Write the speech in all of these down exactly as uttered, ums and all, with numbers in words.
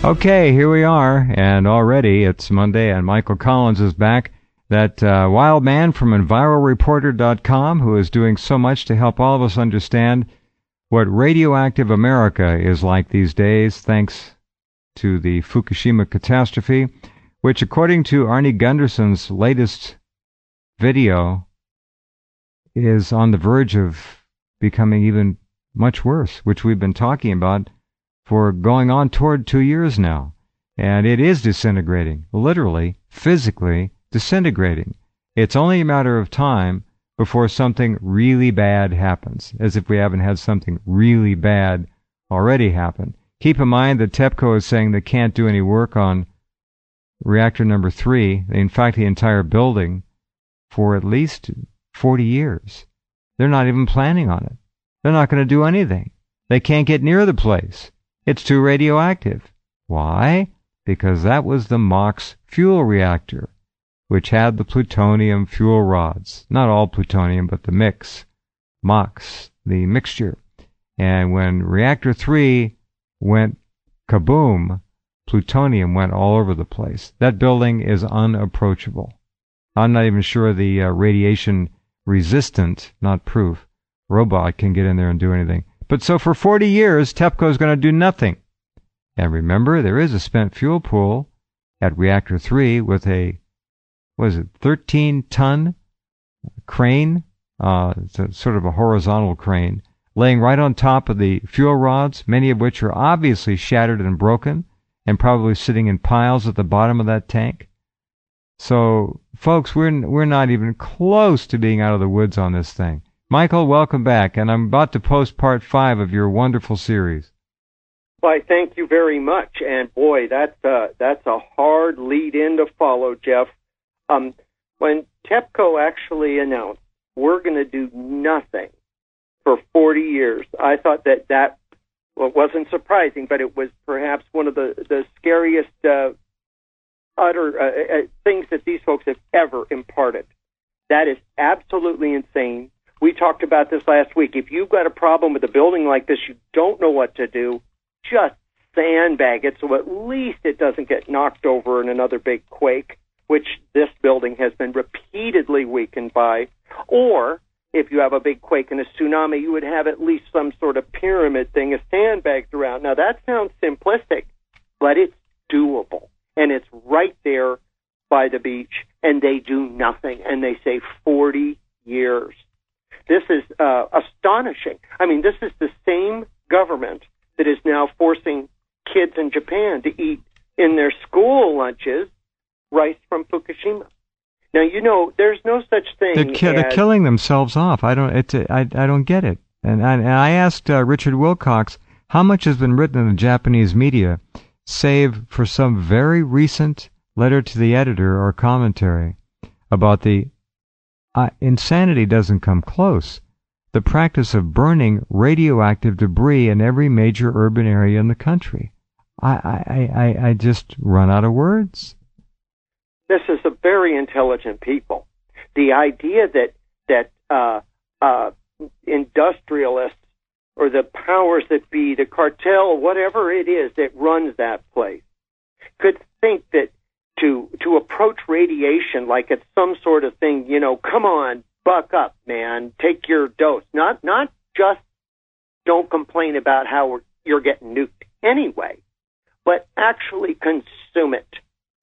Okay, here we are, and already it's Monday, and Michael Collins is back. That uh, wild man from Enviro Reporter dot com, who is doing so much to help all of us understand what radioactive America is like these days, thanks to the Fukushima catastrophe, which, according to Arnie Gunderson's latest video, is on the verge of becoming even much worse, which we've been talking about for going on toward two years now. And it is disintegrating, literally, physically disintegrating. It's only a matter of time before something really bad happens, as if we haven't had something really bad already happen. Keep in mind that TEPCO is saying they can't do any work on reactor number three, in fact the entire building, for at least forty years. They're not even planning on it. They're not going to do anything. They can't get near the place. It's too radioactive. Why? Because that was the MOX fuel reactor, which had the plutonium fuel rods. Not all plutonium, but the mix. MOX, the mixture. And when reactor three went kaboom, plutonium went all over the place. That building is unapproachable. I'm not even sure the uh, radiation resistant, not proof, robot can get in there and do anything. But so for forty years, TEPCO is going to do nothing. And remember, there is a spent fuel pool at reactor three with a, what is it, thirteen ton crane, uh, it's a, sort of a horizontal crane, laying right on top of the fuel rods, many of which are obviously shattered and broken, and probably sitting in piles at the bottom of that tank. So, folks, we're we're not even close to being out of the woods on this thing. Michael, welcome back, and I'm about to post part five of your wonderful series. Why, thank you very much, and boy, that's uh, that's a hard lead-in to follow, Jeff. Um, when TEPCO actually announced we're going to do nothing for forty years, I thought that that well, it wasn't surprising, but it was perhaps one of the the scariest uh, utter uh, uh, things that these folks have ever imparted. That is absolutely insane. We talked about this last week. If you've got a problem with a building like this, you don't know what to do, just sandbag it so at least it doesn't get knocked over in another big quake, which this building has been repeatedly weakened by. Or if you have a big quake and a tsunami, you would have at least some sort of pyramid thing, a sandbagged around. Now, that sounds simplistic, but it's doable. And it's right there by the beach, and they do nothing. And they say forty years. This is uh, astonishing. I mean, this is the same government that is now forcing kids in Japan to eat in their school lunches rice from Fukushima. Now, you know, there's no such thing. They're, ki- as... they're killing themselves off. I don't. It's. A, I. I don't get it. And I, and I asked uh, Richard Wilcox how much has been written in the Japanese media, save for some very recent letter to the editor or commentary about the uh, insanity doesn't come close. The practice of burning radioactive debris in every major urban area in the country. I, I, I, I just run out of words. This is a very intelligent people. The idea that that uh, uh, industrialists or the powers that be, the cartel, whatever it is that runs that place, could think that to to approach radiation like it's some sort of thing, you know, come on, buck up, man, take your dose. Not not just don't complain about how we're, you're getting nuked anyway, but actually consume it.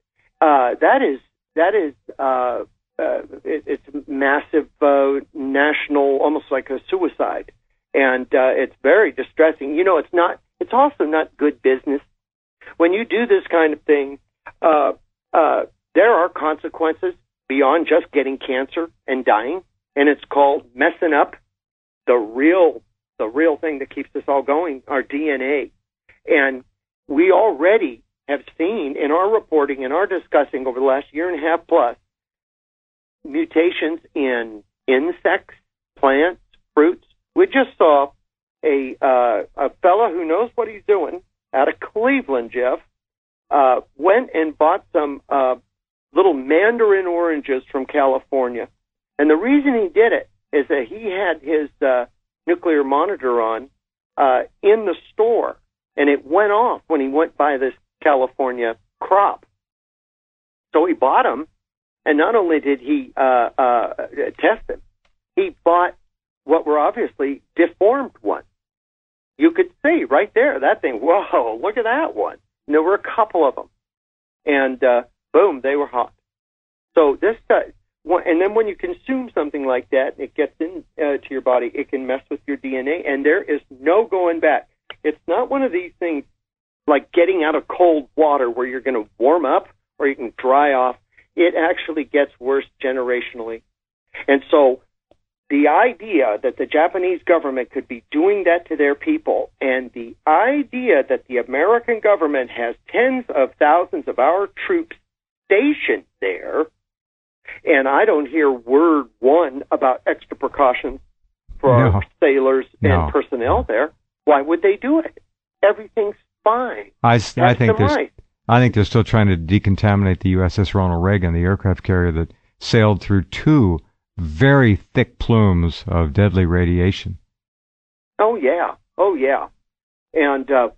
Uh, that is that is uh, uh, it, it's massive uh, national, almost like a suicide, and uh, it's very distressing. You know, it's not. It's also not good business when you do this kind of thing. Uh, uh, there are consequences beyond just getting cancer and dying, and it's called messing up the real the real thing that keeps us all going, our D N A, and we already have seen in our reporting and our discussing over the last year and a half plus mutations in insects, plants, fruits. We just saw a uh, a fella who knows what he's doing out of Cleveland, Jeff, uh, went and bought some uh, little mandarin oranges from California. And the reason he did it is that he had his uh, nuclear monitor on uh, in the store, and it went off when he went by this California crop. So he bought them, and not only did he uh, uh, test them, he bought what were obviously deformed ones. You could see right there, that thing, whoa, look at that one. And there were a couple of them. And uh, boom, they were hot. So this uh, and then when you consume something like that, it gets into uh, your body, it can mess with your D N A, and there is no going back. It's not one of these things like getting out of cold water where you're going to warm up or you can dry off. It actually gets worse generationally. And so the idea that the Japanese government could be doing that to their people, and the idea that the American government has tens of thousands of our troops stationed there, and I don't hear word one about extra precautions for no. our sailors no. and personnel there. Why would they do it? Everything's fine. I, I think think there's, right. I think they're still trying to decontaminate the U S S Ronald Reagan, the aircraft carrier that sailed through two very thick plumes of deadly radiation. Oh yeah, oh yeah, and uh,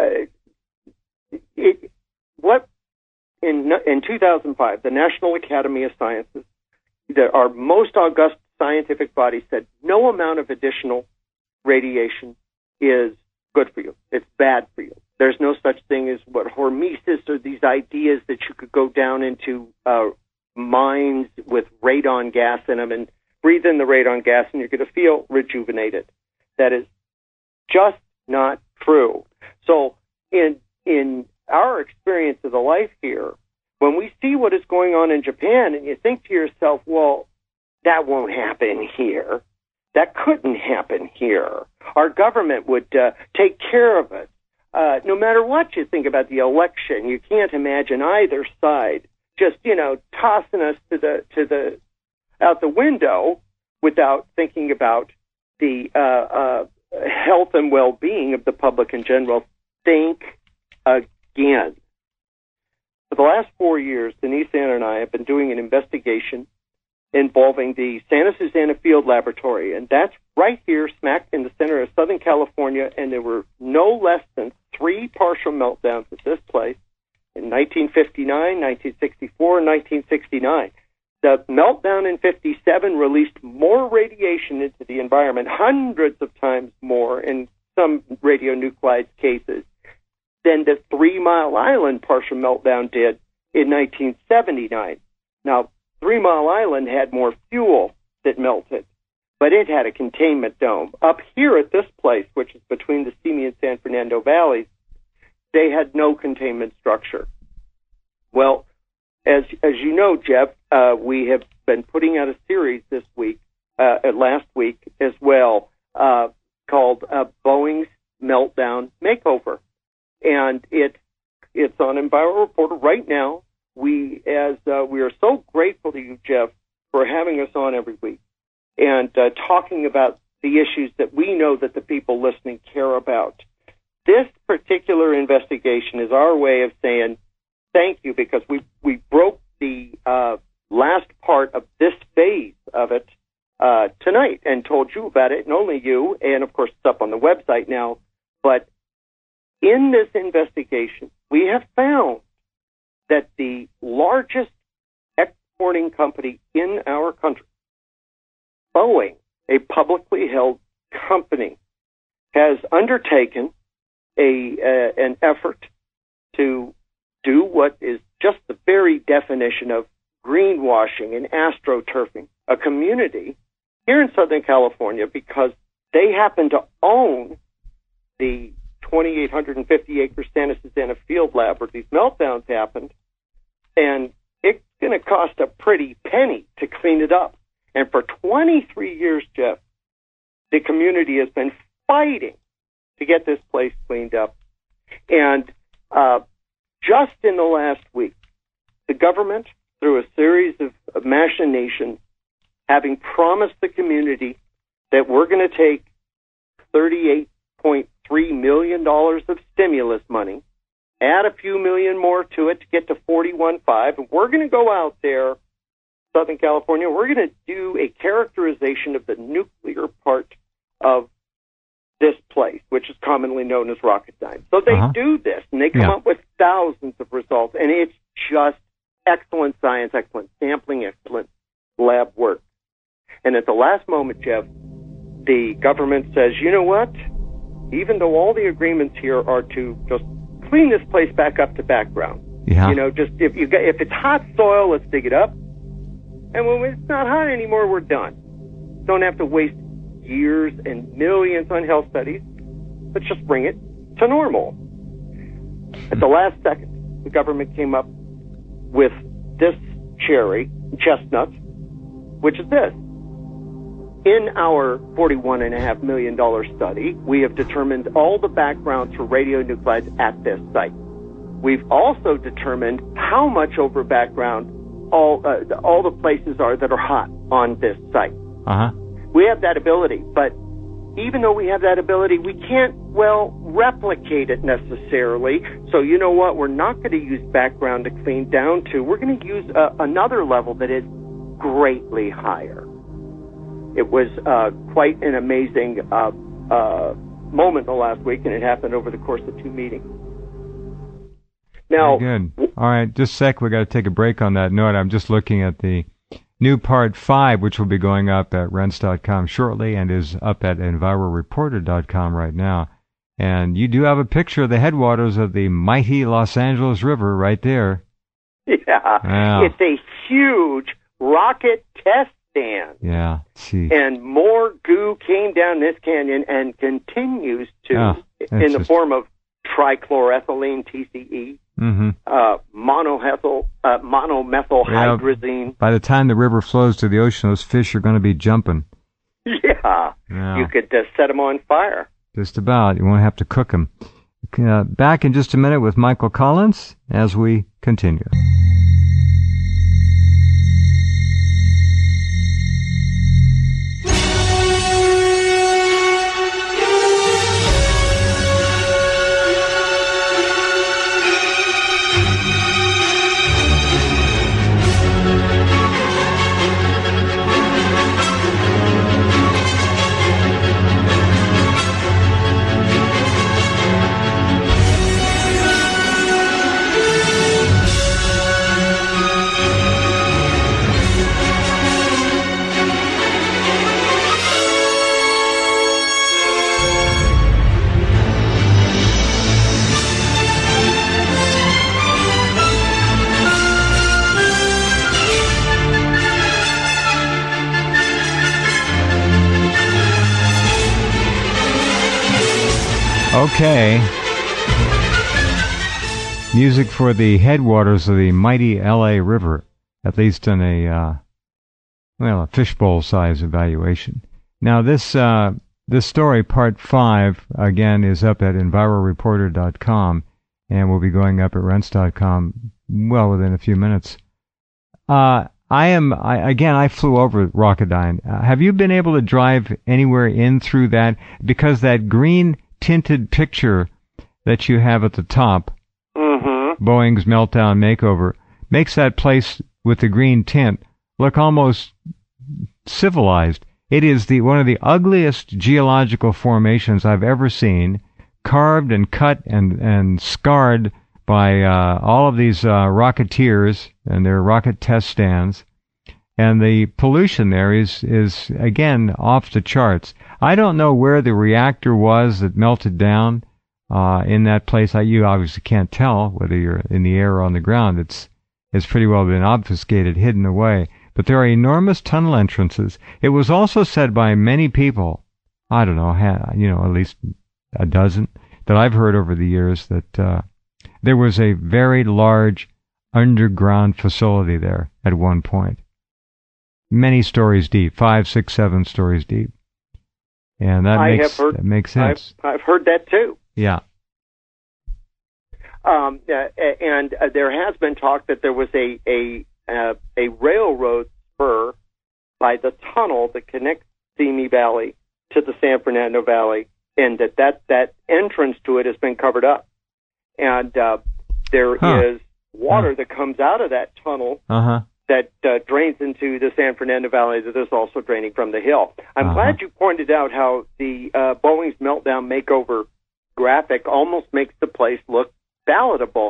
uh, it what in in two thousand five, the National Academy of Sciences, the, our most august scientific body, said no amount of additional radiation is good for you. It's bad for you. There's no such thing as what hormesis or these ideas that you could go down into uh, mines with radon gas in them and breathe in the radon gas and you're going to feel rejuvenated. That is just not true. So in in our experience of the life here, when we see what is going on in Japan and you think to yourself, well, that won't happen here. That couldn't happen here. Our government would uh, take care of it. Uh, no matter what you think about the election, you can't imagine either side just, you know, tossing us to the to the out the window without thinking about the uh, uh, health and well-being of the public in general. Think again. For the last four years, Denise Ann and I have been doing an investigation involving the Santa Susana Field Laboratory, and that's right here, smack in the center of Southern California, and there were no less than three partial meltdowns at this place in nineteen fifty-nine, nineteen sixty-four, and nineteen sixty-nine. The meltdown in fifty-seven released more radiation into the environment, hundreds of times more in some radionuclide cases, than the Three Mile Island partial meltdown did in nineteen seventy-nine. Now, Three Mile Island had more fuel that melted, but it had a containment dome. Up here at this place, which is between the Simi and San Fernando valleys, they had no containment structure. Well, as as you know, Jeff, uh, we have been putting out a series this week, uh, last week as well, uh, called uh, Boeing's Meltdown Makeover. And it it's on Enviro Reporter right now. We as uh, we are so grateful to you, Jeff, for having us on every week and uh, talking about the issues that we know that the people listening care about. This particular investigation is our way of saying thank you, because we we broke the uh, last part of this phase of it uh, tonight and told you about it, and only you, and of course it's up on the website now. But in this investigation, we have found that the largest exporting company in our country, Boeing, a publicly held company, has undertaken a uh, an effort to do what is just the very definition of greenwashing and astroturfing a community here in Southern California, because they happen to own the two thousand eight hundred fifty acre Santa Susana Field Lab where these meltdowns happened, and it's going to cost a pretty penny to clean it up. And for twenty-three years, Jeff, the community has been fighting to get this place cleaned up. And uh, just in the last week, the government, through a series of, of machinations, having promised the community that we're going to take thirty-eight point three million dollars of stimulus money, add a few million more to it to get to forty-one point five, and we're going to go out there, Southern California, we're going to do a characterization of the nuclear part of this place, which is commonly known as Rocketdyne. So they uh-huh. do this, and they come yeah. up with thousands of results, and it's just excellent science, excellent sampling, excellent lab work. And at the last moment, Jeff, the government says, you know what? Even though all the agreements here are to just clean this place back up to background, yeah. you know, just if you got, if it's hot soil, let's dig it up. And when it's not hot anymore, we're done. Don't have to waste years and millions on health studies. Let's just bring it to normal. At the last second, the government came up with this cherry, chestnut, which is this. In our forty-one point five million dollars study, we have determined all the backgrounds for radionuclides at this site. We've also determined how much over background all uh, all the places are that are hot on this site. Uh-huh. We have that ability, but even though we have that ability, we can't, well, replicate it necessarily. So you know what? We're not going to use background to clean down to. We're going to use uh, another level that is greatly higher. It was uh, quite an amazing uh, uh, moment the last week, and it happened over the course of two meetings. Now, Very good. All right, just a sec. We got to take a break on that note. I'm just looking at the new part five, which will be going up at rense dot com shortly and is up at enviro reporter dot com right now. And you do have a picture of the headwaters of the mighty Los Angeles River right there. Yeah, wow. It's a huge rocket test stand. Yeah, see. And more goo came down this canyon and continues to, oh, in the just... form of trichloroethylene, T C E, mm-hmm. uh, monomethyl, uh, monomethylhydrazine. Yeah, by the time the river flows to the ocean, those fish are going to be jumping. Yeah, yeah. You could uh, set them on fire. Just about. You won't have to cook them. Uh, back in just a minute with Michael Collins as we continue. Okay. Music for the headwaters of the mighty L A River, at least in a, uh, well, a fishbowl size evaluation. Now this, uh, this story, part five, again, is up at enviro reporter dot com and will be going up at rense dot com well within a few minutes. Uh, I am, I, again, I flew over Rocketdyne. Uh, have you been able to drive anywhere in through that? Because that green tinted picture that you have at the top, mm-hmm. Boeing's Meltdown Makeover, makes that place with the green tint look almost civilized. It is the one of the ugliest geological formations I've ever seen, carved and cut and, and scarred by uh, all of these uh, rocketeers and their rocket test stands. And the pollution there is, is, again, off the charts. I don't know where the reactor was that melted down uh, in that place. I, you obviously can't tell whether you're in the air or on the ground. It's, it's pretty well been obfuscated, hidden away. But there are enormous tunnel entrances. It was also said by many people, I don't know, ha, you know, at least a dozen, that I've heard over the years, that uh, there was a very large underground facility there at one point. Many stories deep, five, six, seven stories deep. And that, I makes, have heard, that makes sense. I've, I've heard that too. Yeah. Um, uh, and uh, there has been talk that there was a, a, uh, a railroad spur by the tunnel that connects Simi Valley to the San Fernando Valley, and that, that, that entrance to it has been covered up. And uh, there huh. is water huh. that comes out of that tunnel uh-huh. that uh, drains into the San Fernando Valley that is also draining from the hill. I'm uh-huh. glad you pointed out how the uh, Boeing's Meltdown Makeover graphic almost makes the place look palatable.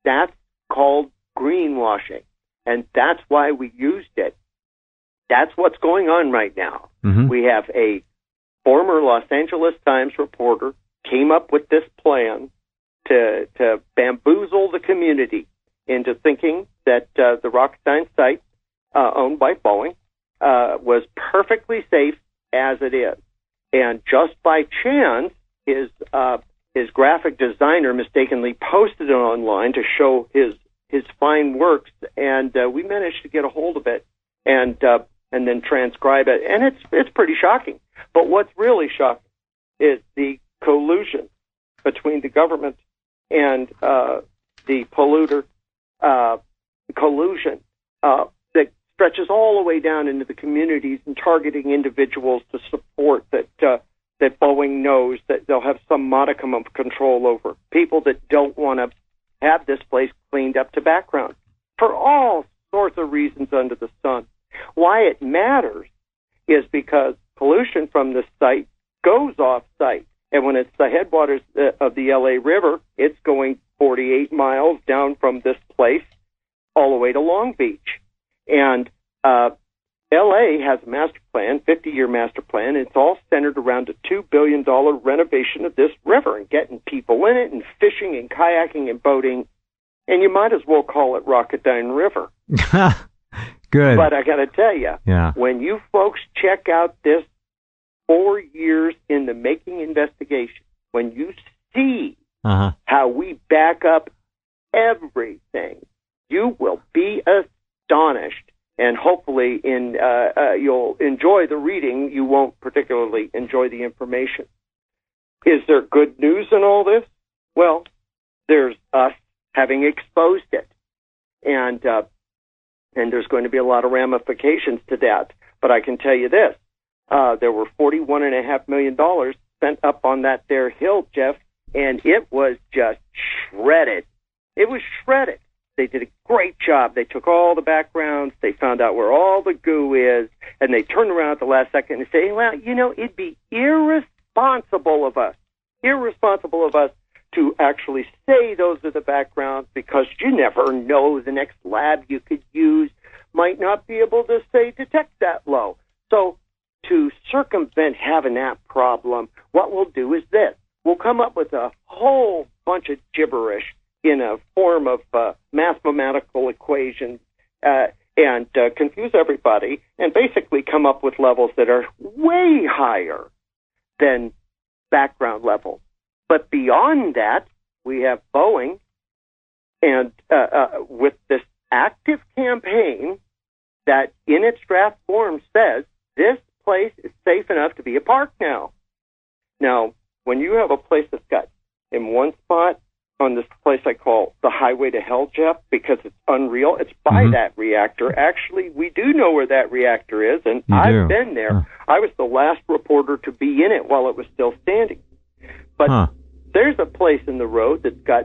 That's called greenwashing, and that's why we used it. That's what's going on right now. Mm-hmm. We have a former Los Angeles Times reporter came up with this plan to to bamboozle the community into thinking that uh, the Rocketdyne site, uh, owned by Boeing, uh, was perfectly safe as it is. And just by chance, his uh, his graphic designer mistakenly posted it online to show his his fine works, and uh, we managed to get a hold of it and uh, and then transcribe it, and it's it's pretty shocking. But what's really shocking is the collusion between the government and uh, the polluter, uh, collusion uh, that stretches all the way down into the communities and targeting individuals to support that uh, that Boeing knows that they'll have some modicum of control over. People that don't want to have this place cleaned up to background for all sorts of reasons under the sun. Why it matters is because pollution from the site goes off-site. And when it's the headwaters of the L A River, it's going forty-eight miles down from this place all the way to Long Beach. And uh, L A has a master plan, fifty-year master plan, and it's all centered around a two billion dollars renovation of this river and getting people in it and fishing and kayaking and boating. And you might as well call it Rocketdyne River. Good. But I got to tell you, yeah. when you folks check out this four years in the making investigation, when you see uh-huh. how we back up everything, you will be astonished. And hopefully in uh, uh, you'll enjoy the reading. You won't particularly enjoy the information. Is there good news in all this? Well, there's us having exposed it. And uh, and there's going to be a lot of ramifications to that. But I can tell you this. Uh, there were forty-one point five million dollars spent up on that there hill, Jeff, and it was just shredded. It was shredded. They did a great job. They took all the backgrounds. They found out where all the goo is, and they turned around at the last second and say, well, you know, it'd be irresponsible of us, irresponsible of us to actually say those are the backgrounds, because you never know, the next lab you could use might not be able to, say, detect that low. So to circumvent having that problem, what we'll do is this. We'll come up with a whole bunch of gibberish in a form of uh, mathematical equations uh, and uh, confuse everybody and basically come up with levels that are way higher than background levels. But beyond that, we have Boeing, and uh, uh, with this active campaign that in its draft form says this place is safe enough to be a park now. Now, when you have a place that's got in one spot on this place I call the highway to hell, Jeff, because it's unreal, it's by mm-hmm. that reactor. Actually, we do know where that reactor is, and you I've do. been there. Huh. I was the last reporter to be in it while it was still standing. But huh. there's a place in the road that's got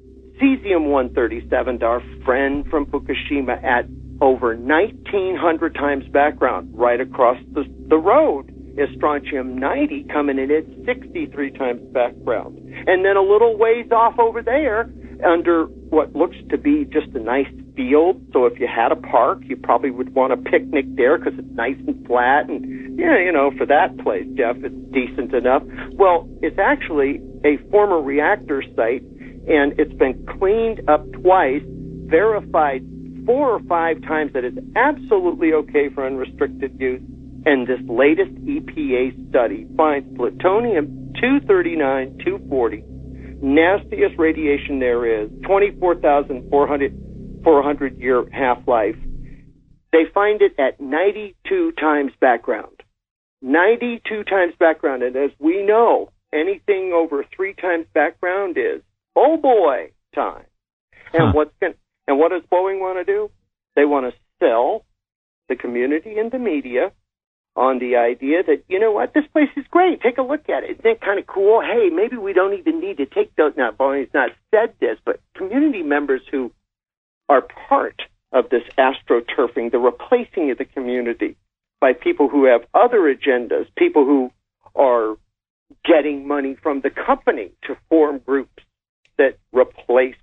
cesium one thirty-seven, our friend from Fukushima, at over nineteen hundred times background. Right across the, the road is strontium ninety coming in at sixty-three times background. And then a little ways off over there, under what looks to be just a nice field, so if you had a park, you probably would want a picnic there because it's nice and flat, and yeah, you know, for that place, Jeff, it's decent enough. Well, it's actually a former reactor site, and it's been cleaned up twice, verified four or five times that it's absolutely okay for unrestricted use, and this latest E P A study finds plutonium two thirty-nine two forty, nastiest radiation there is, twenty-four thousand four hundred year half-life. They find it at ninety-two times background. ninety-two times background, and as we know, anything over three times background is, oh boy, time. And huh. what's going and what does Boeing want to do? They want to sell the community and the media on the idea that, you know what, this place is great. Take a look at it. Isn't it kind of cool? Hey, maybe we don't even need to take those. Now, Boeing's not said this, but community members who are part of this astroturfing, the replacing of the community by people who have other agendas, people who are getting money from the company to form groups that replace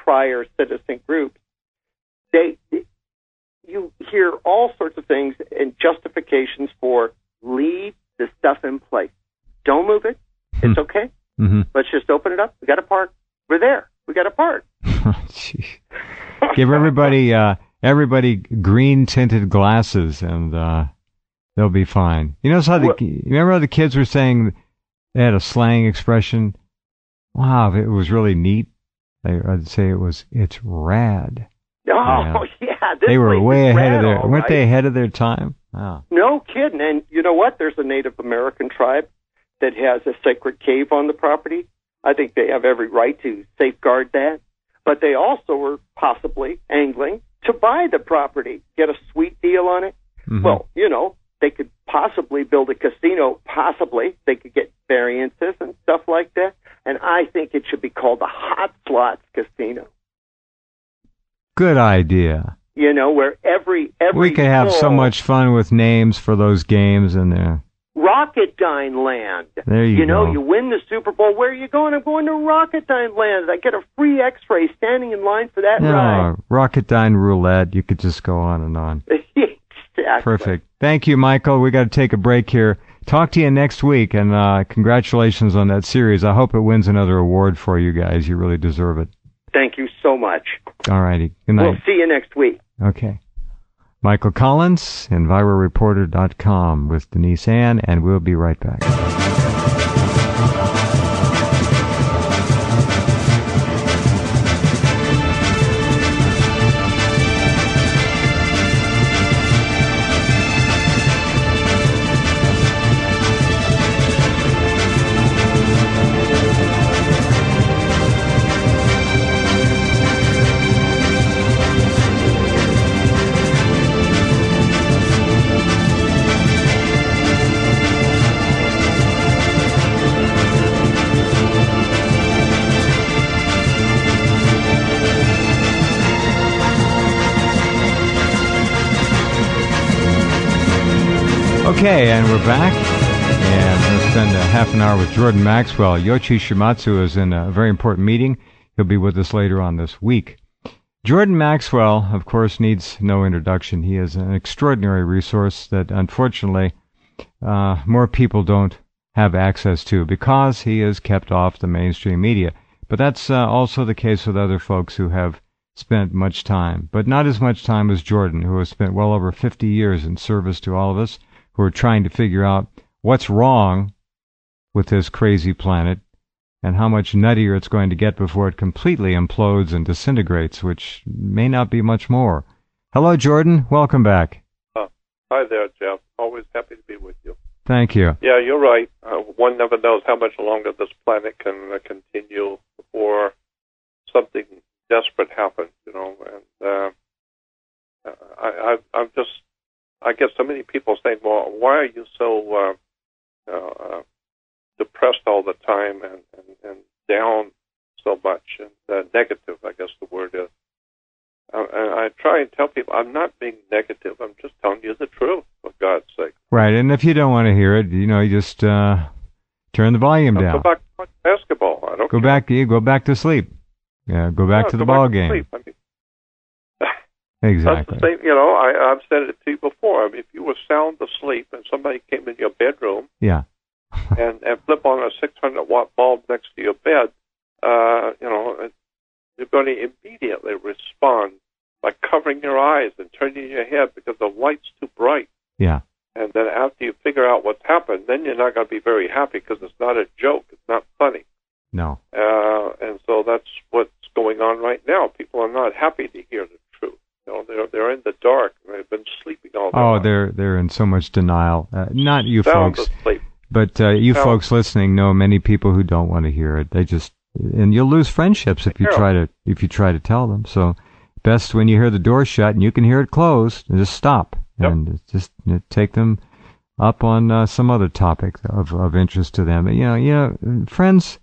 prior citizen groups, they you hear all sorts of things and justifications for leave the stuff in place. Don't move it. It's okay. Mm-hmm. Let's just open it up. We got a park. We're there. We got a park. Give everybody uh, everybody green tinted glasses, and uh, they'll be fine. You know how the, you remember how the kids were saying they had a slang expression? Wow, it was really neat. They, I'd say it was it's rad. Oh yeah, yeah this they were way ahead of their. All weren't right. they ahead of their time? Oh. No kidding. And you know what? There's a Native American tribe that has a sacred cave on the property. I think they have every right to safeguard that. But they also were possibly angling to buy the property, get a sweet deal on it. Mm-hmm. Well, you know, they could possibly build a casino, possibly. They could get variances and stuff like that. And I think it should be called a Hot Slots Casino. Good idea. You know, where every... every we could have so hole, much fun with names for those games in there. Rocketdyne Land. There you, you know, go. you win the Super Bowl. Where are you going? I'm going to Rocketdyne Land. I get a free X-ray standing in line for that no, ride. Rocketdyne Roulette. You could just go on and on. Exactly. Perfect. Thank you, Michael. We got to take a break here. Talk to you next week, and uh, congratulations on that series. I hope it wins another award for you guys. You really deserve it. Thank you so much. All righty. Good night. We'll see you next week. Okay. Michael Collins, Enviro Reporter dot com with Denise Ann, and we'll be right back. Okay, and we're back, and we're going to spend a half an hour with Jordan Maxwell. Yoichi Shimatsu is in a very important meeting. He'll be with us later on this week. Jordan Maxwell, of course, needs no introduction. He is an extraordinary resource that, unfortunately, uh, more people don't have access to because he is kept off the mainstream media. But that's uh, also the case with other folks who have spent much time, but not as much time as Jordan, who has spent well over fifty years in service to all of us, who are trying to figure out what's wrong with this crazy planet and how much nuttier it's going to get before it completely implodes and disintegrates, which may not be much more. Hello, Jordan. Welcome back. Uh, hi there, Jeff. Always happy to be with you. Thank you. Yeah, you're right. Uh, one never knows how much longer this planet can uh, continue before something desperate happens, you know. And uh, I, I, I'm just... I get so many people saying, well, why are you so uh, uh, depressed all the time and, and, and down so much and uh, negative, I guess the word is. Uh, and I try and tell people, I'm not being negative. I'm just telling you the truth, for God's sake. Right, and if you don't want to hear it, you know, you just uh, turn the volume I'll down. Go back to watch basketball. I don't Go care. back, you go back to sleep. Yeah, go back yeah, to the go ball back to game. sleep. I mean, Exactly. That's the same, you know, I, I've said it to you before. I mean, if you were sound asleep and somebody came in your bedroom yeah. and, and flip on a six hundred watt bulb next to your bed, uh, you know, you're going to immediately respond by covering your eyes and turning your head because the light's too bright. Yeah. And then after you figure out what's happened, then you're not going to be very happy because it's not a joke. It's not funny. No. Uh, and so that's what's going on right now. People are not happy to hear the truth. You know, they're they're in the dark. They've been sleeping all day. Oh, long. they're they're in so much denial. Uh, not you Sound folks, asleep. but uh, you Sound. folks listening know many people who don't want to hear it. They just and you'll lose friendships if you Yeah. try to if you try to tell them. So best when you hear the door shut and you can hear it closed, just stop Yep. and just you know, take them up on uh, some other topic of of interest to them. You know, you know, friends.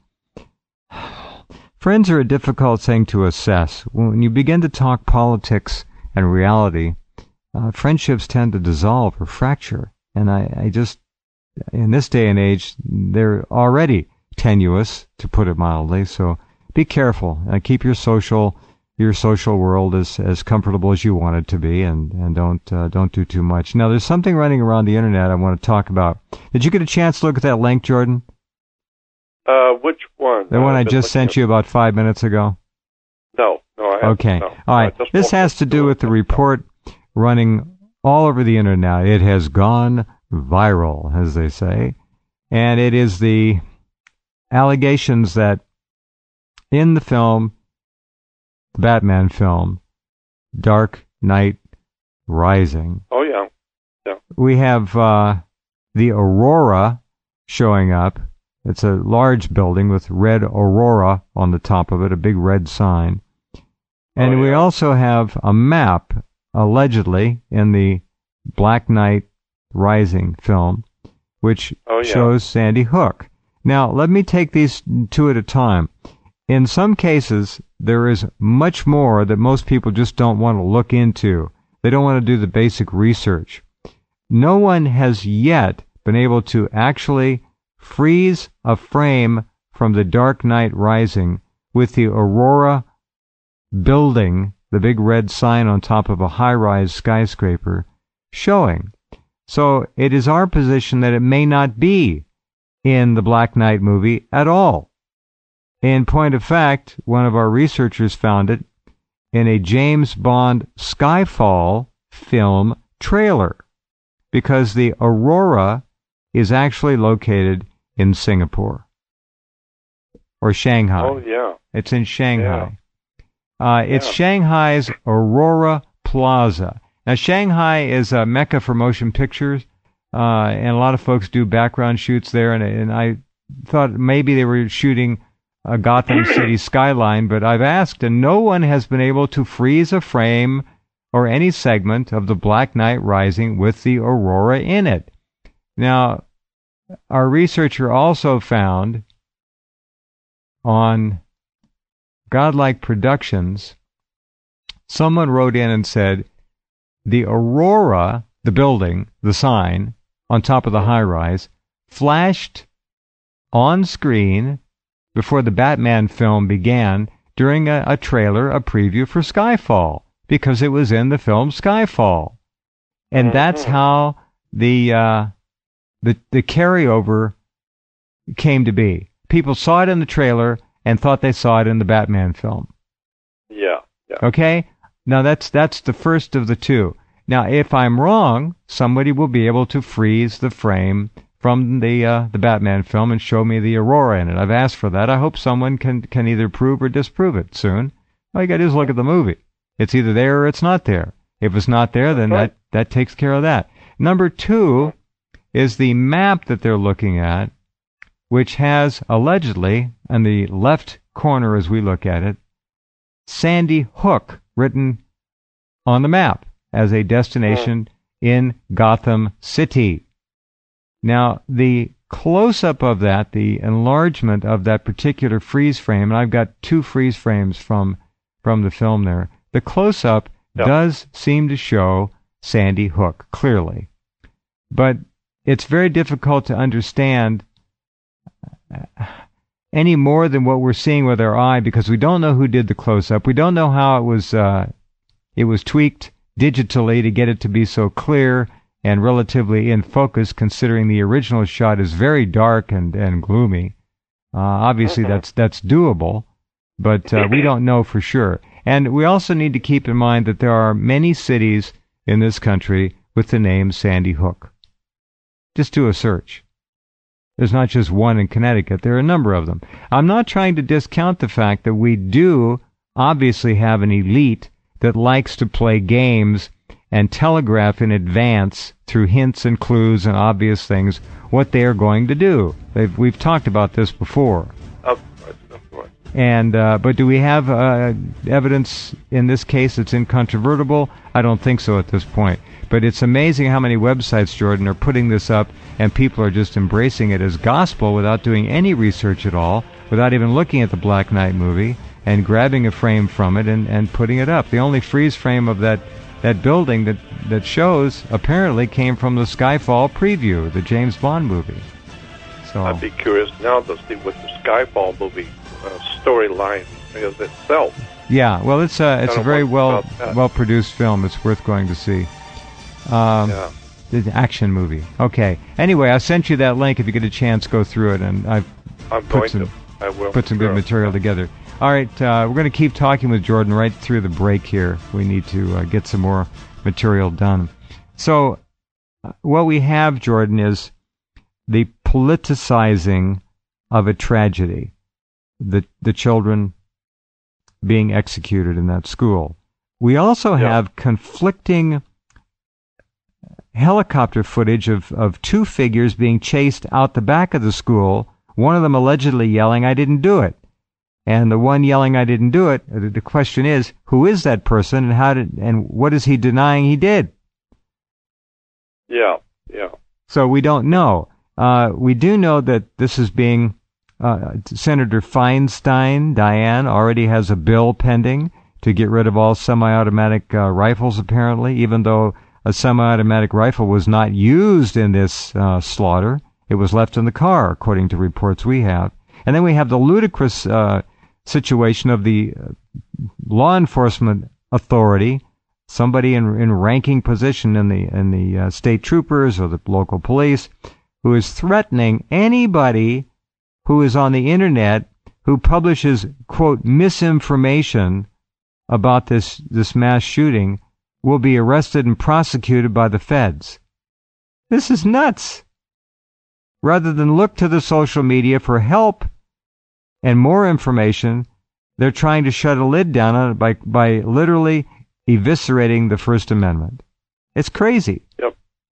Friends are a difficult thing to assess. When you begin to talk politics and reality, uh, friendships tend to dissolve or fracture. And I, I just, in this day and age, they're already tenuous, to put it mildly. So be careful. Uh, keep your social your social world as as comfortable as you want it to be, and and don't uh, don't do too much. Now, there's something running around the internet I want to talk about. Did you get a chance to look at that link, Jordan? Uh, which one? The one uh, I just sent you about five minutes ago? No, no, I haven't. Okay. No. All right. This has to do with the report running all over the internet. It has gone viral, as they say. And it is the allegations that in the film, the Batman film, Dark Knight Rising. Oh, yeah. Yeah. We have uh, the Aurora showing up. It's a large building with red Aurora on the top of it, a big red sign. And oh, yeah. we also have a map, allegedly, in the Black Knight Rising film, which oh, yeah. shows Sandy Hook. Now, let me take these two at a time. In some cases, there is much more that most people just don't want to look into. They don't want to do the basic research. No one has yet been able to actually freeze a frame from the Dark Knight Rising with the Aurora building, the big red sign on top of a high-rise skyscraper, showing. So it is our position that it may not be in the Black Knight movie at all. In point of fact, one of our researchers found it in a James Bond Skyfall film trailer, because the Aurora is actually located in Singapore or Shanghai. Oh, yeah. It's in Shanghai. Yeah. Uh, it's yeah. Shanghai's Aurora Plaza. Now, Shanghai is a mecca for motion pictures, uh, and a lot of folks do background shoots there, and, and I thought maybe they were shooting a Gotham City skyline, but I've asked, and no one has been able to freeze a frame or any segment of the Black Knight Rising with the Aurora in it. Now, our researcher also found on Godlike Productions, someone wrote in and said, the Aurora, the building, the sign, on top of the high-rise, flashed on screen before the Batman film began during a, a trailer, a preview for Skyfall, because it was in the film Skyfall. And that's how the uh, the the carryover came to be. People saw it in the trailer and thought they saw it in the Batman film. Yeah. yeah. Okay? Now that's that's the first of the two. Now, if I'm wrong, somebody will be able to freeze the frame from the uh, the Batman film and show me the Aurora in it. I've asked for that. I hope someone can, can either prove or disprove it soon. All you got to do is look at the movie. It's either there or it's not there. If it's not there, then that, that takes care of that. Number two is the map that they're looking at, which has allegedly, in the left corner as we look at it, Sandy Hook written on the map as a destination in Gotham City. Now, the close-up of that, the enlargement of that particular freeze frame, and I've got two freeze frames from from the film there, the close-up yep. does seem to show Sandy Hook clearly. But it's very difficult to understand any more than what we're seeing with our eye, because we don't know who did the close-up. We don't know how it was uh, it was tweaked digitally to get it to be so clear and relatively in focus, considering the original shot is very dark and, and gloomy. Uh, obviously, mm-hmm. that's that's doable, but uh, we don't know for sure. And we also need to keep in mind that there are many cities in this country with the name Sandy Hook. Just do a search. There's not just one in Connecticut. There are a number of them. I'm not trying to discount the fact that we do obviously have an elite that likes to play games and telegraph in advance through hints and clues and obvious things what they are going to do. They've, we've talked about this before. Of course, of course. And uh, but do we have uh, evidence in this case that's incontrovertible? I don't think so at this point. But it's amazing how many websites, Jordan, are putting this up, and people are just embracing it as gospel without doing any research at all, without even looking at the Black Knight movie, and grabbing a frame from it and, and putting it up. The only freeze frame of that That building that, that shows apparently came from the Skyfall preview, the James Bond movie. So I'd be curious now to see what the Skyfall movie uh, storyline Patriots itself. Yeah, well, it's a it's a very well well produced film. It's worth going to see. Um, yeah. It's an action movie. Okay. Anyway, I sent you that link. If you get a chance, go through it, and I've I'm put going some to. I will. put some sure. good material together. All right, uh, we're going to keep talking with Jordan right through the break here. We need to uh, get some more material done. So, uh, what we have, Jordan, is the politicizing of a tragedy. The the children being executed in that school. We also yeah. have conflicting helicopter footage of, of two figures being chased out the back of the school, one of them allegedly yelling, "I didn't do it." And the one yelling, "I didn't do it," the question is, who is that person, and how did, and what is he denying he did? Yeah, yeah. So we don't know. Uh, we do know that this is being, uh, Senator Feinstein, Diane, already has a bill pending to get rid of all semi-automatic uh, rifles, apparently, even though a semi-automatic rifle was not used in this uh, slaughter. It was left in the car, according to reports we have. And then we have the ludicrous uh, situation of the law enforcement authority, somebody in in ranking position in the in the uh, state troopers or the local police, who is threatening anybody who is on the internet who publishes, quote, misinformation about this this mass shooting will be arrested and prosecuted by the feds. This is nuts. Rather than look to the social media for help and more information, they're trying to shut a lid down on it by, by literally eviscerating the First Amendment. It's crazy. Yep.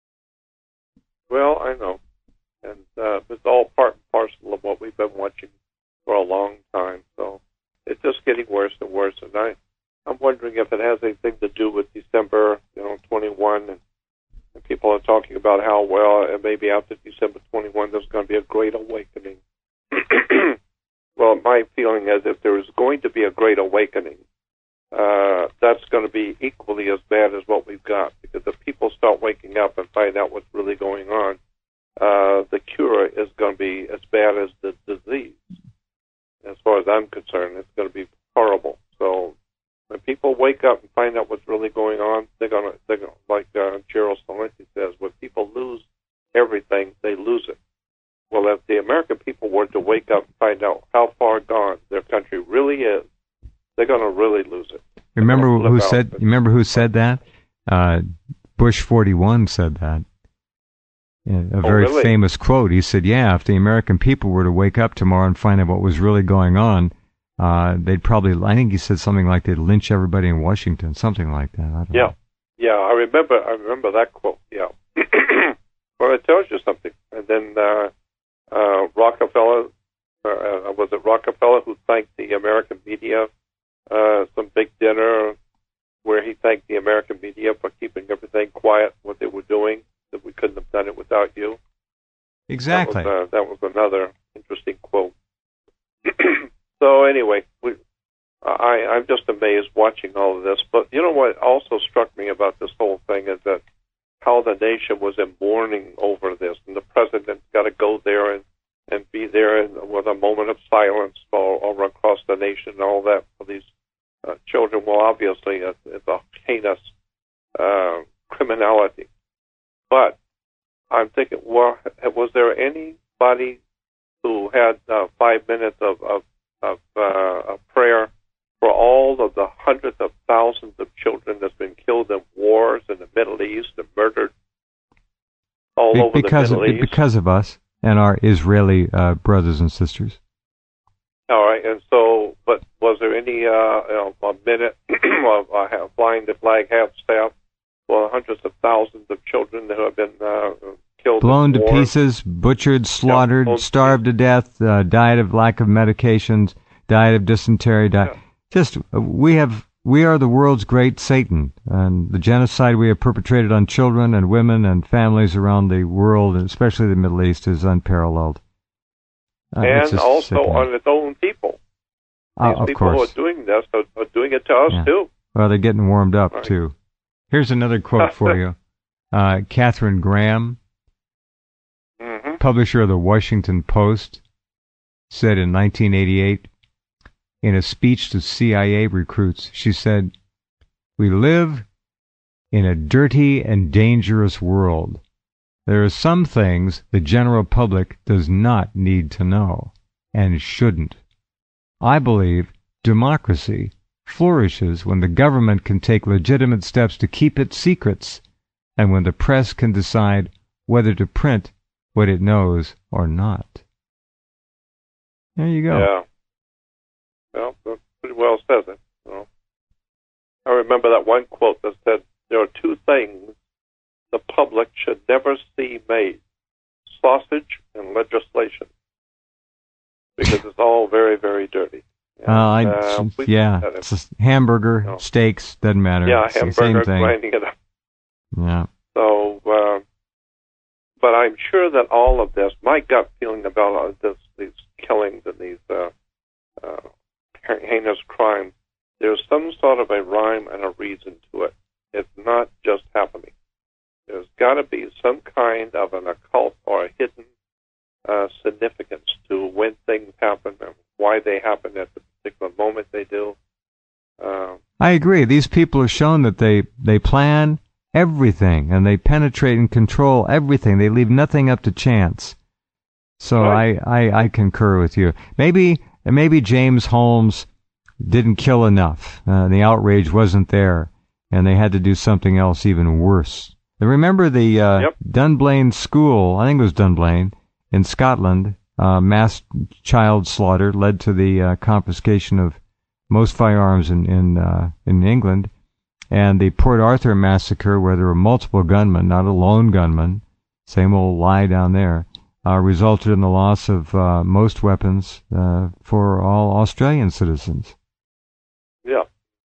Well, I know. And uh, it's all part and parcel of what we've been watching for a long time. So it's just getting worse and worse. And I, I'm wondering if it has anything to do with December, you know, twenty-one, and, and people are talking about how, well, and maybe after December twenty-one, there's going to be a great awakening. Well, my feeling is if there is going to be a great awakening, uh, that's going to be equally as bad as what we've got. Because if people start waking up and find out what's really going on, uh, the cure is going to be as bad as the disease. As far as I'm concerned, it's going to be horrible. So when people wake up and find out what's really going on, they're going to, they're going to, like uh, Gerald Celente says, when people lose everything, they lose it. Well, if the American people were to wake up and find out how far gone their country really is, they're going to really lose it. Remember who said? Remember who said that? Uh, Bush forty-one said that. A very oh, really? famous quote. He said, "Yeah, if the American people were to wake up tomorrow and find out what was really going on, uh, they'd probably." I think he said something like they'd lynch everybody in Washington, something like that. I don't yeah, know. yeah, I remember. I remember that quote. Yeah. Well, it tells you something. And then. Uh, Uh, Rockefeller, uh, was it Rockefeller who thanked the American media, uh, some big dinner where he thanked the American media for keeping everything quiet, what they were doing, that we couldn't have done it without you. Exactly. That was, uh, that was another interesting quote. So anyway, we, I, I'm just amazed watching all of this. But you know what also struck me about this whole thing is that how the nation was in mourning over this, and the president's got to go there and, and be there and, with a moment of silence all, all across the nation and all that for these uh, children. Well, obviously, it's, it's a heinous uh, criminality. But I'm thinking, well, was there anybody who had uh, five minutes of, of, of, uh, of prayer for all of the hundreds of thousands of children that's been killed in wars in the Middle East and murdered all Be- over because the Middle of, East? Because of us and our Israeli uh, brothers and sisters. All right, and so, but was there any, uh, you know, a minute of uh, flying the flag, half-staff, for hundreds of thousands of children that have been uh, killed Blown in to war? pieces, butchered, slaughtered, Yeah, starved to death, uh, died of lack of medications, died of dysentery, died... Yeah. Just, uh, we have, we are the world's great Satan, and the genocide we have perpetrated on children and women and families around the world, and especially the Middle East, is unparalleled. Uh, and also sickening. On its own people. Uh, These of people course. who are doing this are, are doing it to us, yeah. too. Well, they're getting warmed up, right. too. Here's another quote for you. Uh, Katharine Graham, mm-hmm. publisher of the Washington Post, said in nineteen eighty-eight, in a speech to C I A recruits. She said, "We live in a dirty and dangerous world. There are some things the general public does not need to know, and shouldn't. I believe democracy flourishes when the government can take legitimate steps to keep its secrets, and when the press can decide whether to print what it knows or not." There you go. Yeah. Well, that pretty well says it. You know. I remember that one quote that said, "There are two things the public should never see made, sausage and legislation, because it's all very, very dirty." And, uh, I, uh, yeah, it's a hamburger, no. steaks, doesn't matter. Yeah, it's hamburger, the same thing. grinding it up. Yeah. So, uh, but I'm sure that all of this, my gut feeling about all of this, these killings and these uh, uh, heinous crimes, there's some sort of a rhyme and a reason to it. It's not just happening. There's got to be some kind of an occult or a hidden uh, significance to when things happen and why they happen at the particular moment they do. Uh, I agree. These people are shown that they, they plan everything, and they penetrate and control everything. They leave nothing up to chance. So right. I, I, I concur with you. Maybe maybe James Holmes didn't kill enough. Uh, the outrage wasn't there, and they had to do something else even worse. And remember the uh, yep. Dunblane School, I think it was Dunblane, in Scotland, uh, mass child slaughter led to the uh, confiscation of most firearms in in, uh, in England. And the Port Arthur massacre, where there were multiple gunmen, not a lone gunman, same old lie down there, uh, resulted in the loss of uh, most weapons uh, for all Australian citizens. Yeah,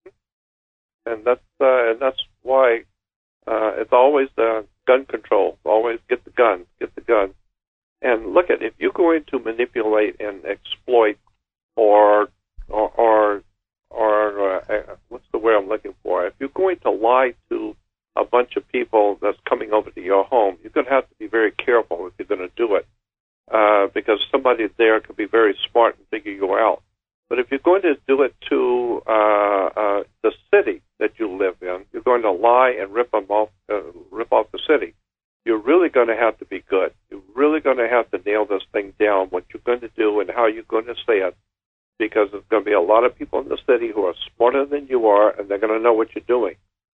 and that's uh, and that's why uh, it's always the gun control. Always get the gun, get the gun, and look at if you're going to manipulate and exploit or or. or or uh, what's the word I'm looking for? If you're going to lie to a bunch of people that's coming over to your home, you're going to have to be very careful if you're going to do it, uh, because somebody there could be very smart and figure you out. But if you're going to do it to uh, uh, the city that you live in, you're going to lie and rip them off, uh, rip off the city. You're really going to have to be good. You're really going to have to nail this thing down, what you're going to do and how you're going to say it, because there's going to be a lot of people in the city who are smarter than you are, and they're going to know what you're doing.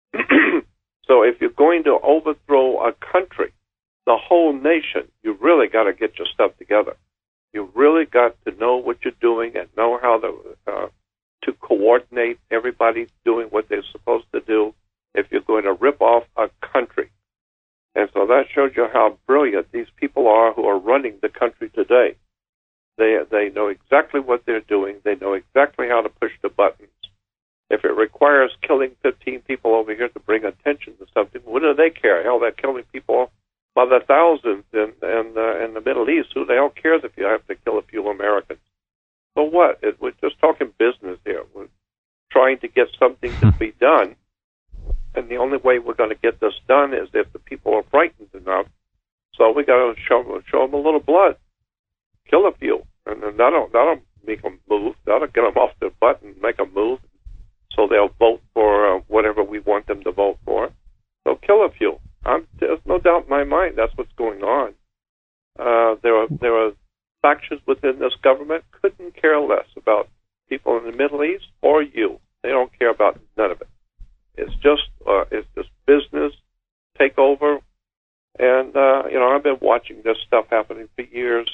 So if you're going to overthrow a country, the whole nation, you really got to get your stuff together. You really got to know what you're doing and know how to uh, to coordinate everybody doing what they're supposed to do if you're going to rip off a country. And so that shows you how brilliant these people are who are running the country today. They they know exactly what they're doing. They know exactly how to push the buttons. If it requires killing fifteen people over here to bring attention to something, what do they care? Hell, they're killing people by the thousands in in, uh, in the Middle East. Who the hell cares if you have to kill a few Americans? So what? It, we're just talking business here. We're trying to get something to be done, and the only way we're going to get this done is if the people are frightened enough. So we got to show show them a little blood. Kill a few, and then that'll, that'll make them move. That'll get them off their butt and make them move, so they'll vote for uh, whatever we want them to vote for. So kill a few. I'm, there's no doubt in my mind that's what's going on. Uh, there are there are factions within this government couldn't care less about people in the Middle East or you. They don't care about none of it. It's just uh, it's just business takeover, and uh, you know I've been watching this stuff happening for years.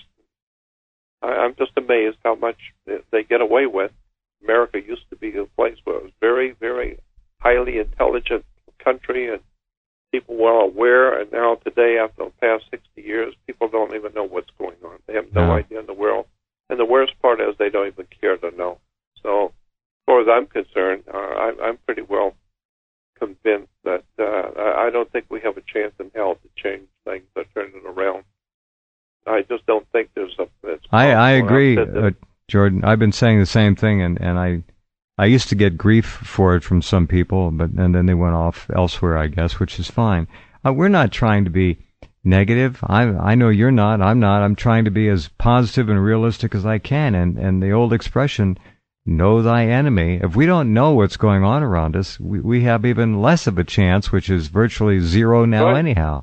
I'm just amazed how much they get away with. America used to be a place where it was very, very highly intelligent country, and people were aware. And now today, after the past sixty years, people don't even know what's going on. They have no Yeah. idea in the world. And the worst part is they don't even care to know. So, as far as I'm concerned, uh, I, I'm pretty well convinced that uh, I don't think we have a chance in hell to change things or turn it around. I just don't think there's a... I, I agree, that, uh, Jordan. I've been saying the same thing, and, and I I used to get grief for it from some people, but and then they went off elsewhere, I guess, which is fine. Uh, we're not trying to be negative. I I know you're not. I'm not. I'm trying to be as positive and realistic as I can. And, and the old expression, know thy enemy. If we don't know what's going on around us, we, we have even less of a chance, which is virtually zero now right. anyhow.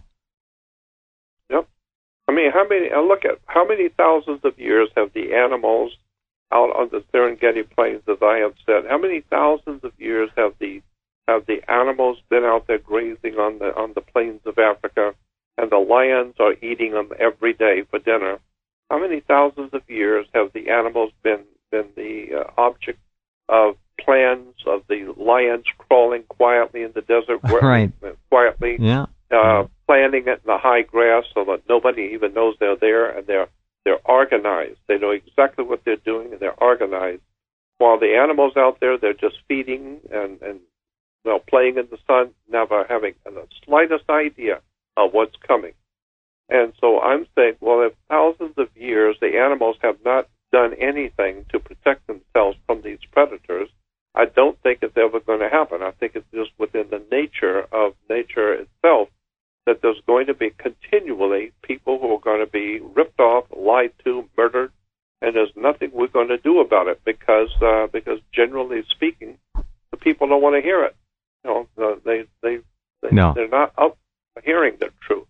Yep. I mean, how many, uh, look at how many thousands of years have the animals out on the Serengeti Plains, as I have said, how many thousands of years have the have the animals been out there grazing on the on the plains of Africa, and the lions are eating them every day for dinner? How many thousands of years have the animals been been the uh, object of plans of the lions crawling quietly in the desert, right. quietly, yeah. uh, planting it in the high grass so that nobody even knows they're there, and they're they're organized. They know exactly what they're doing, and they're organized. While the animals out there, they're just feeding and and well, playing in the sun, never having the slightest idea of what's coming. And so I'm saying, well, if thousands of years the animals have not done anything to protect themselves from these predators, I don't think it's ever going to happen. I think it's just within the nature of nature itself that there's going to be continually people who are going to be ripped off, lied to, murdered, and there's nothing we're going to do about it because, uh, because generally speaking, the people don't want to hear it. You know, they, they, they, no. they're not up hearing the truth.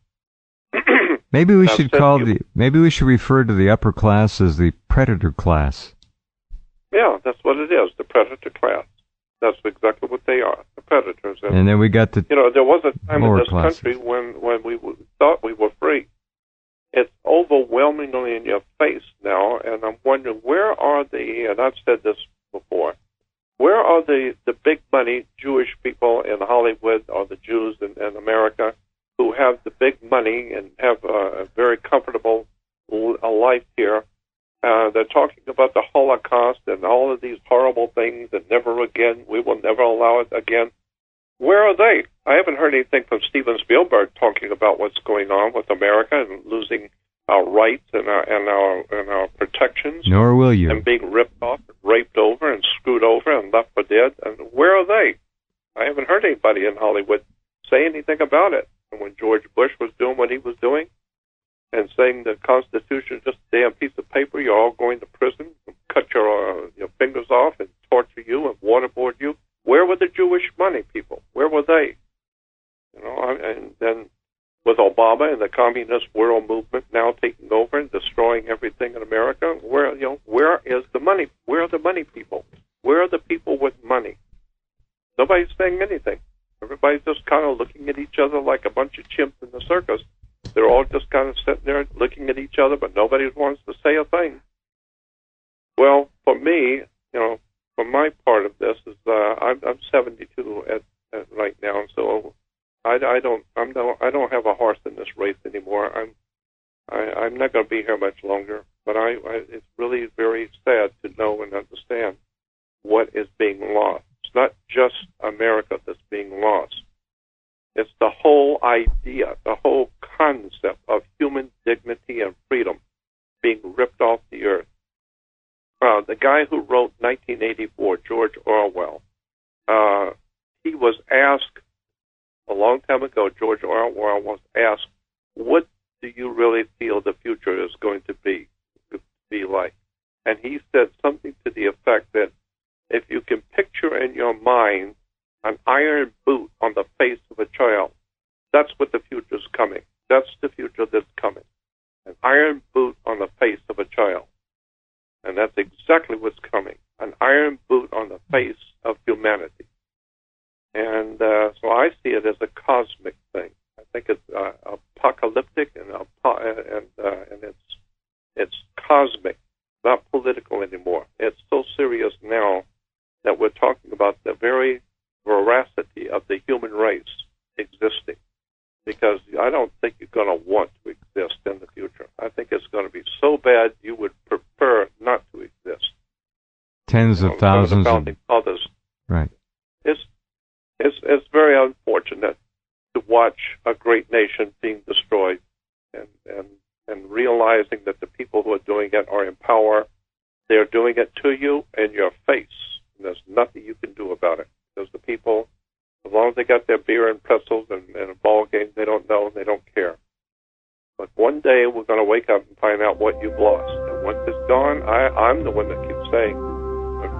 Maybe we now, should call you, the, maybe we should refer to the upper class as the predator class. Yeah, that's what it is, the predator class. That's exactly what they are, the predators. And, and then we got the You know, there was a time in this classes. country when, when we w- thought we were free. It's overwhelmingly in your face now, and I'm wondering, where are the, and I've said this before, where are the, the big money Jewish people in Hollywood or the Jews in, in America who have the big money and have a, a very comfortable a life here? Uh, they're talking about the Holocaust and all of these horrible things, and never again, we will never allow it again. Where are they? I haven't heard anything from Steven Spielberg talking about what's going on with America and losing our rights and our and our and our protections. Nor will you. And being ripped off, and raped over, and screwed over, and left for dead. And where are they? I haven't heard anybody in Hollywood say anything about it. And when George Bush was doing what he was doing, and saying the Constitution is just a damn piece of paper, you're all going to prison, and cut your uh, your fingers off, and torture you, and waterboard you. Where were the Jewish money people? Where were they? You know, and then with Obama and the communist world movement now taking over and destroying everything in America, where you know where is the money? Where are the money people? Where are the people with money? Nobody's saying anything. Everybody's just kind of looking at each other like a bunch of chimps in the circus. They're all just kind of sitting there looking at each other, but nobody wants to say a thing. Well, for me, you know, for my part of this is uh, I'm, I'm seventy-two at, at right now, so I, I don't I'm no I don't have a horse in this race anymore. I'm I, I'm not going to be here much longer, but I, I it's really very sad to know and understand what is being lost. It's not just America that's being lost. It's the whole idea, the whole concept of human dignity and freedom being ripped off the earth. Uh, the guy who wrote nineteen eighty-four, George Orwell, uh, he was asked a long time ago, George Orwell was asked, what do you really feel the future is going to be, to be like? And he said something to the effect that if you can picture in your mind an iron boot on the face of a child, that's what the future's coming. That's the future that's coming. An iron boot on the face of a child. And that's exactly what's coming. An iron boot on the face of humanity. And uh, so I see it as a cosmic thing. I think it's uh, apocalyptic and uh, and uh, and it's it's cosmic, not political anymore. It's so serious now that we're talking about the very veracity of the human race existing. Because I don't think you're going to want to exist in the future. I think it's going to be so bad you would prefer not to exist. Tens of you know, thousands of of others. Right. It's it's it's very unfortunate to watch a great nation being destroyed, and and and realizing that the people who are doing it are in power. They're doing it to you in your face, and there's nothing you can do about it. Because the people, as long as they got their beer and pretzels and, and a ball game, they don't know and they don't care. But one day we're going to wake up and find out what you've lost. And once it's gone, I, I'm the one that keeps saying,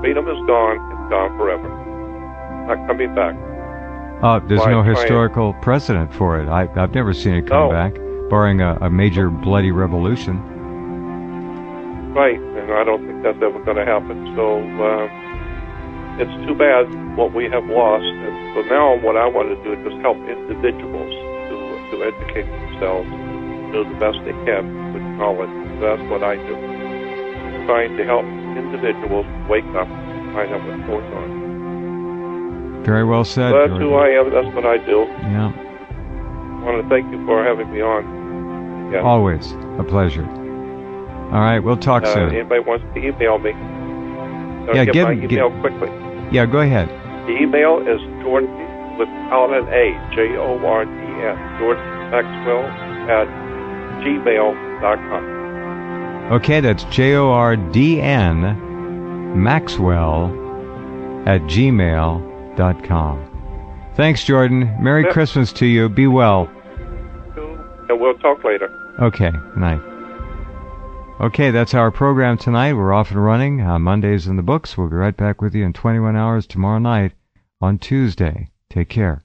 freedom is gone, it's gone forever. Not coming back. Uh, there's Why no try it? historical precedent for it. I, I've never seen it come No. back, barring a, a major bloody revolution. Right, and I don't think that's ever going to happen. So uh, it's too bad what we have lost. And so now what I want to do is just help individuals to, to educate themselves, do the best they can with knowledge. That's what I do. Trying to help individuals wake up and find out what's going on. Very well said. So that's Jordan. who I am. That's what I do. Yeah. I want to thank you for having me on. Yeah. Always a pleasure. All right, we'll talk Uh, soon. anybody wants to email me? Uh, Yeah, get give- my give- email quickly. Yeah, go ahead. The email is Jordan without an A, J O R D N, Jordan Maxwell at gmail dot com. Okay, that's J O R D N Maxwell at gmail dot com. Thanks, Jordan. Merry Yeah. Christmas to you. Be well. And we'll talk later. Okay, night. Okay, that's our program tonight. We're off and running. Uh, Monday's in the books. We'll be right back with you in twenty-one hours tomorrow night on Tuesday. Take care.